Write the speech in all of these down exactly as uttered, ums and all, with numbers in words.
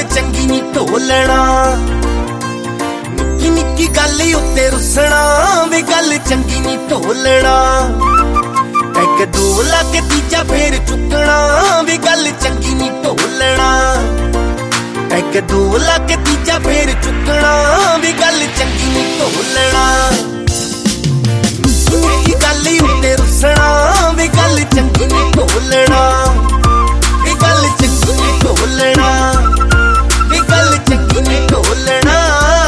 चंगी नी ढोलना। निक्की निक्की गल उत्ते रुसना वे गल चंगी नी ढोलना। एक दो लाके तीजा फेर चुकना वे गल चंगी नी ढोलना। एक दो लाके तीजा फेर चुकना वे गल चंगी नी ढोलना। निक्की गल उत्ते रुसना वे गल चंगी नी ढोलना। वे गल चंगी नी ढोलना। वे गल चंगी नी ढोलना।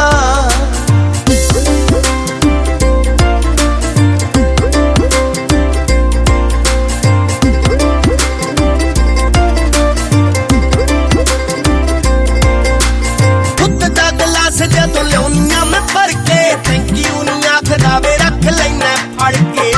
जदों लियाउनियां मैं भर के थैंक यू नी आखदा वे रख लैना फड़ के।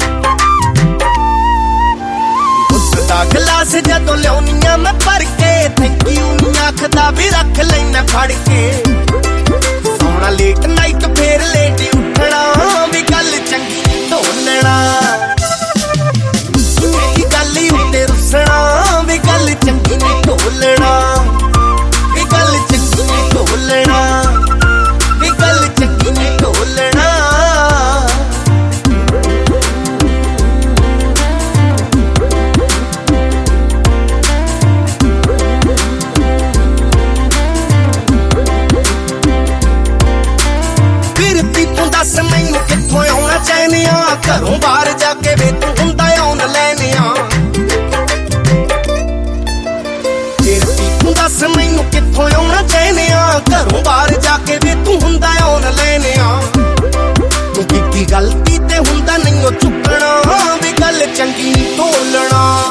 दुध दा गिलास जदों लियाउनियां मैं भर के थैंक यू नी आखदा वे रख लैना फड़ के। सोना लेट नाइट फेर लेट उठना वे गल चंगी नी ढोलना। निक्की गल उत्ते रुसना वे गल चंगी नी ढोलना। वे गल चंगी नी ढोलना। वे गल चंगी नी ढोलना। फिर तू दस मैनू कित्थों आउणा चैनिया घरों बाहर जाके वे तू हुंदा आउण लैनिया। फिर तू दस मैनू कित्थों आउणा चैनिया घरों बाहर जाके वे तू हुंदा आउण लैनिया। तू कीती गलती ते हुंदा नहीं चुकना वे गल चंगी नी ढोलना।